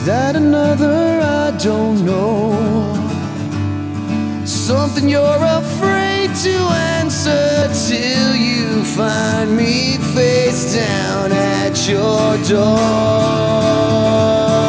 that another I don't know? Something you're afraid to answer till you find me face down at your door.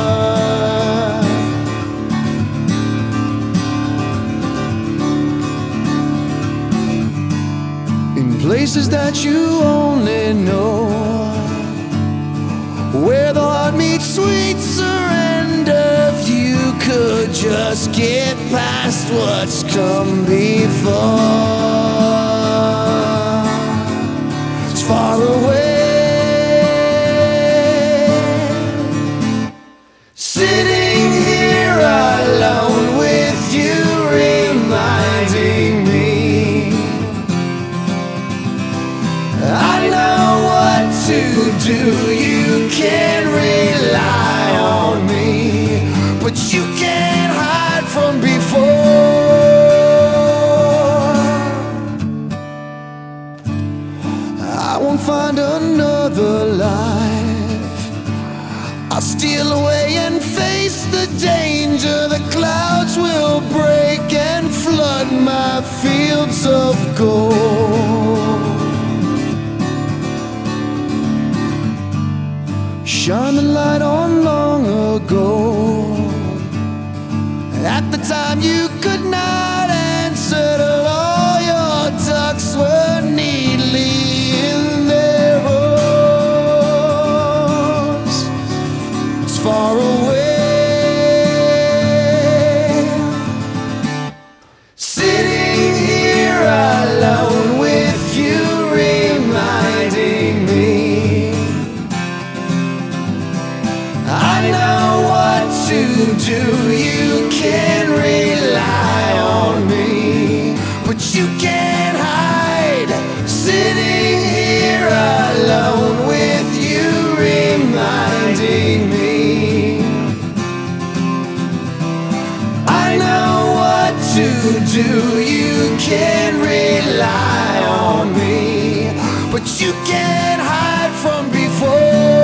In places that you only know, where the heart meets sweet surrender. If you could just get past what's come before, it's far away. Sitting here alone with you, reminding me I know what to do. You can rely on me, but you can't hide from before. I won't find another life. I'll steal away and face the danger. The clouds will break and flood my fields of gold. Shine the light on long ago. At the time you could not answer till all your ducks were neatly in their rows. It's far away. Sitting here alone with you, reminding me I know what to do. You can rely on me, but you can't hide. Sitting here alone with you, reminding me I know what to do. You can rely on me, but you can't hide from before.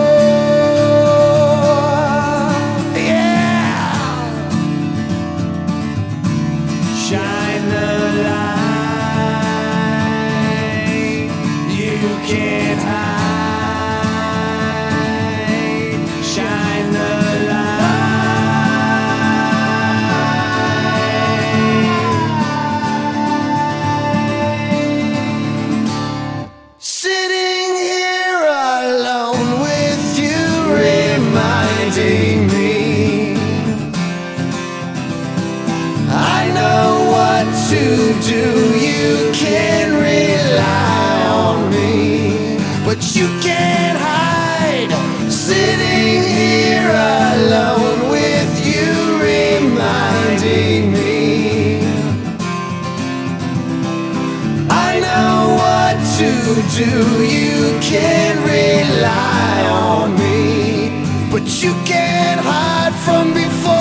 Shine the light, you can't hide. Shine the light. Sitting here alone with you, reminding me I know what to do. You can rely on me, but you can't hide. Sitting here alone with you, reminding me I know what to do. You can rely on me, but you can't hide from before.